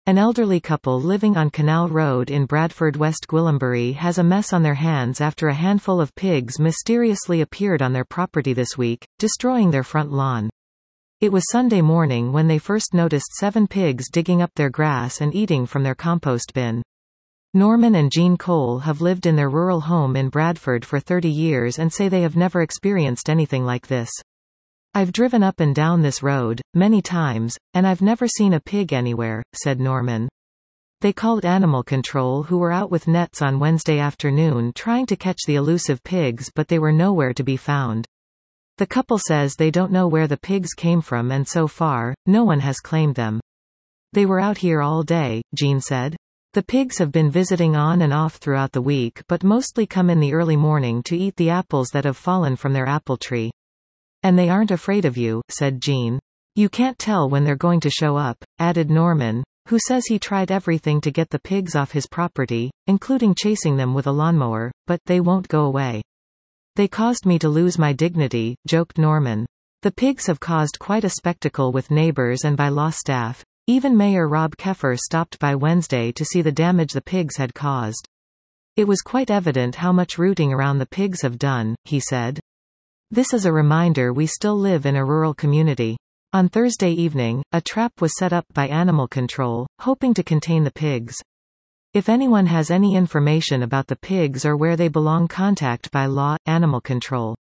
An elderly couple living on Canal Road in Bradford, West Gwillimbury has a mess on their hands after a handful of pigs mysteriously appeared on their property this week, destroying their front lawn. It was Sunday morning when they first noticed 7 pigs digging up their grass and eating from their compost bin. Norman and Jean Cole have lived in their rural home in Bradford for 30 years and say they have never experienced anything like this. "I've driven up and down this road, many times, and I've never seen a pig anywhere," said Norman. They called animal control, who were out with nets on Wednesday afternoon trying to catch the elusive pigs, but they were nowhere to be found. The couple says they don't know where the pigs came from and so far, no one has claimed them. "They were out here all day," Jean said. "The pigs have been visiting on and off throughout the week but mostly come in the early morning to eat the apples that have fallen from their apple tree. And they aren't afraid of you," said Jean. "You can't tell when they're going to show up," added Norman, who says he tried everything to get the pigs off his property, including chasing them with a lawnmower, but they won't go away. "They caused me to lose my dignity," joked Norman. The pigs have caused quite a spectacle with neighbors and by law staff. Even Mayor Rob Keffer stopped by Wednesday to see the damage the pigs had caused. "It was quite evident how much rooting around the pigs have done," he said. "This is a reminder we still live in a rural community." On Thursday evening, a trap was set up by animal control, hoping to contain the pigs. "If anyone has any information about the pigs or where they belong, contact by law, animal control."